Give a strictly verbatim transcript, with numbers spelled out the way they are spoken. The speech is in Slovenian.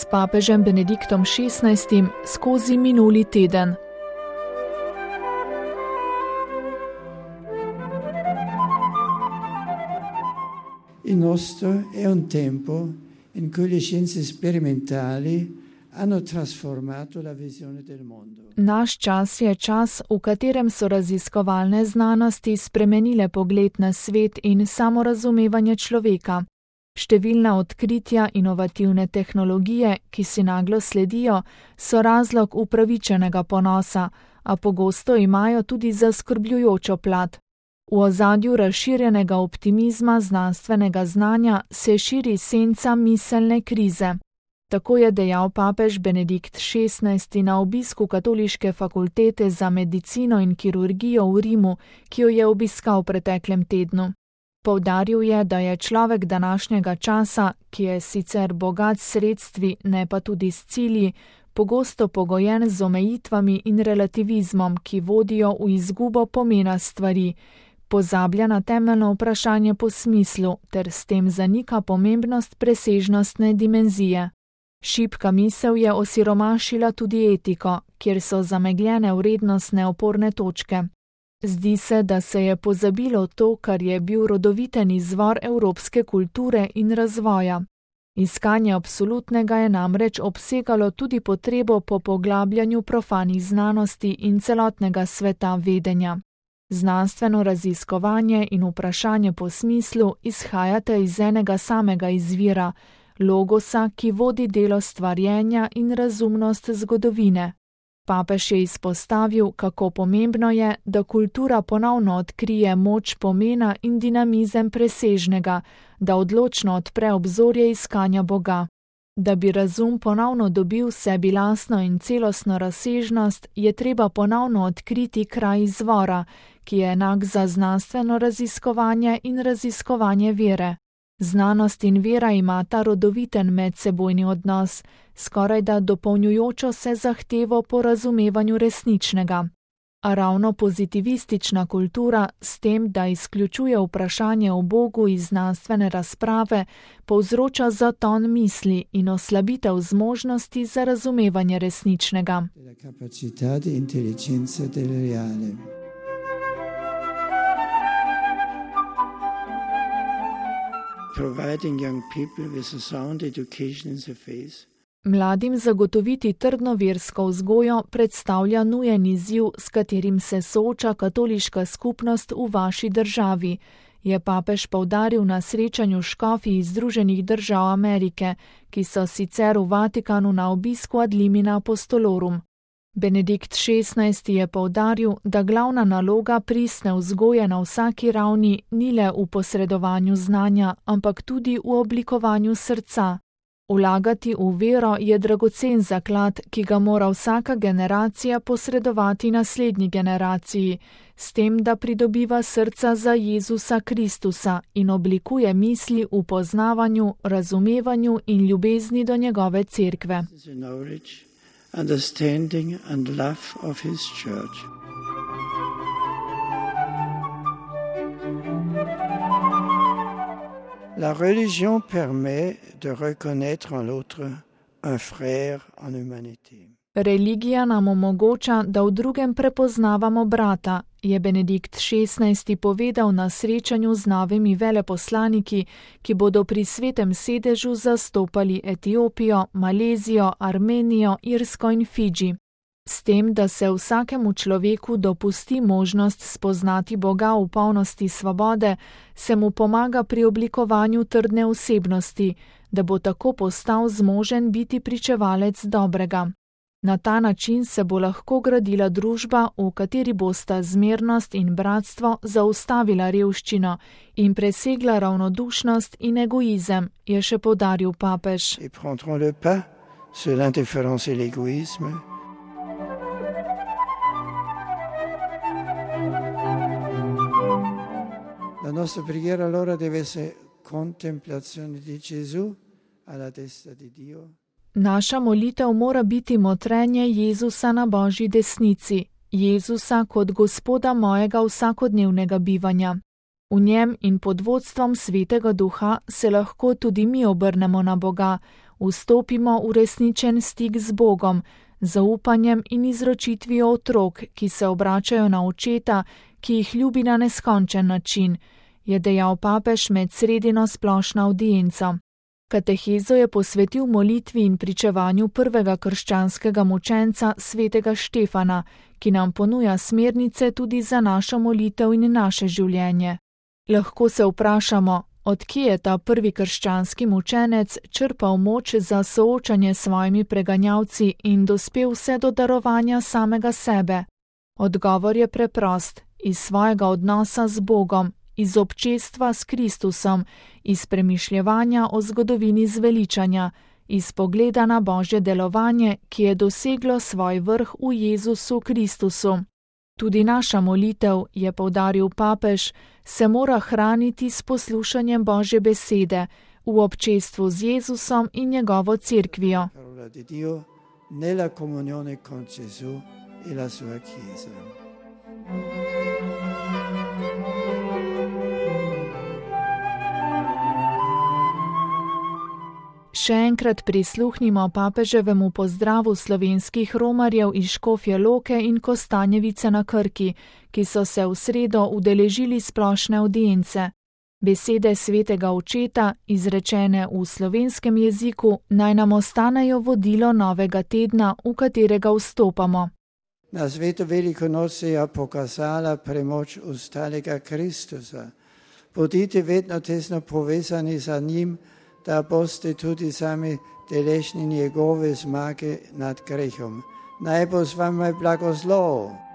s papežem Benediktom šestnajstim skozi minuli teden. Il nostro è un tempo in cui le scienze sperimentali hanno trasformato la visione del mondo. Naš čas je čas, v katerem so raziskovalne znanosti spremenile pogled na svet in samorazumevanje človeka. Številna odkritja inovativne tehnologije, ki si naglo sledijo, so razlog upravičenega ponosa, a pogosto imajo tudi zaskrbljujočo plat. V ozadju razširjenega optimizma znanstvenega znanja se širi senca miselne krize. Tako je dejal papež Benedikt šestnajsti na obisku Katoliške fakultete za medicino in kirurgijo v Rimu, ki jo je obiskal v preteklem tednu. Poudaril je, da je človek današnjega časa, ki je sicer bogat s sredstvi, ne pa tudi s cilji, pogosto pogojen z omejitvami in relativizmom, ki vodijo v izgubo pomena stvari, pozablja na temeljno vprašanje po smislu ter s tem zanika pomembnost presežnostne dimenzije. Šibka misel je osiromašila tudi etiko, kjer so zamegljene vrednostne oporne točke. Zdi se, da se je pozabilo to, kar je bil rodoviten izvor evropske kulture in razvoja. Iskanje absolutnega je namreč obsegalo tudi potrebo po poglabljanju profanih znanosti in celotnega sveta vedenja. Znanstveno raziskovanje in vprašanje po smislu izhajata iz enega samega izvira, logosa, ki vodi delo stvarjenja in razumnost zgodovine. Papež je izpostavil, kako pomembno je, da kultura ponovno odkrije moč pomena in dinamizem presežnega, da odločno odpre obzorje iskanja Boga. Da bi razum ponovno dobil sebi lastno in celostno razsežnost, je treba ponovno odkriti kraj izvora, ki je enak za znanstveno raziskovanje in raziskovanje vere. Znanost in vera imata rodoviten medsebojni odnos, skorajda dopolnjujočo se zahtevo po razumevanju resničnega. A ravno pozitivistična kultura s tem, da izključuje vprašanje o Bogu iz znanstvene razprave, povzroča zaton misli in oslabitev zmožnosti za razumevanje resničnega. Providing young people with a sound education in the faith. Mladim zagotoviti trdno versko vzgojo predstavlja nujen izziv, s katerim se sooča katoliška skupnost v vaši državi, je papež poudaril na srečanju škofij iz Združenih držav Amerike, ki so sicer v Vatikanu na obisku ad limina apostolorum. Benedikt šestnajsti je poudaril, da glavna naloga pristne vzgoje na vsaki ravni ni le v posredovanju znanja, ampak tudi v oblikovanju srca. Vlagati v vero je dragocen zaklad, ki ga mora vsaka generacija posredovati naslednji generaciji, s tem, da pridobiva srca za Jezusa Kristusa in oblikuje misli v poznavanju, razumevanju in ljubezni do njegove cerkve. Understanding and love of his church. La religion permet de reconnaître en l'autre un frère en humanité. Religija nam omogoča, da v drugem prepoznavamo brata, je Benedikt šestnajsti povedal na srečanju z novimi veleposlaniki, ki bodo pri svetem sedežu zastopali Etiopijo, Malezijo, Armenijo, Irsko in Fidži. S tem, da se vsakemu človeku dopusti možnost spoznati Boga v polnosti svobode, se mu pomaga pri oblikovanju trdne osebnosti, da bo tako postal zmožen biti pričevalec dobrega. Na ta način se bo lahko gradila družba, v kateri bosta zmernost in bratstvo zaustavila revščino in presegla ravnodušnost in egoizem, je še poudaril papež. La nostra preghiera allora deve essere contemplazione di Gesù alla destra di Dio. Naša molitev mora biti motrenje Jezusa na Božji desnici, Jezusa kot Gospoda mojega vsakodnevnega bivanja. V njem in pod vodstvom Svetega Duha se lahko tudi mi obrnemo na Boga, vstopimo v resničen stik z Bogom, zaupanjem in izročitvijo otrok, ki se obračajo na očeta, ki jih ljubi na neskončen način, je dejal papež med sredino splošno avdienco. Katehezo je posvetil molitvi in pričevanju prvega krščanskega mučenca svetega Štefana, ki nam ponuja smernice tudi za našo molitev in naše življenje. Lahko se vprašamo, od kje je ta prvi krščanski mučenec črpal moč za soočanje s svojimi preganjalci in dospel vse do darovanja samega sebe. Odgovor je preprost, iz svojega odnosa z Bogom, iz občestva s Kristusom, iz premišljevanja o zgodovini zveličanja, iz pogleda na Božje delovanje, ki je doseglo svoj vrh v Jezusu Kristusu. Tudi naša molitev, je poudaril papež, se mora hraniti s poslušanjem Božje besede, v občestvu z Jezusom in njegovo cerkvijo. Še enkrat prisluhnimo papeževemu pozdravu slovenskih romarjev iz Škofje Loke in Kostanjevice na Krki, ki so se v sredo udeležili splošne avdience. Besede svetega očeta, izrečene v slovenskem jeziku, naj nam ostanejo vodilo novega tedna, v katerega vstopamo. Na svetu veliko noč se je pokazala premoč ostalega Kristusa. Bodite vedno tesno povezani za njim, da boste tudi sami deležni njegove zmage nad grehom. Naj bo z vami blagoslovo.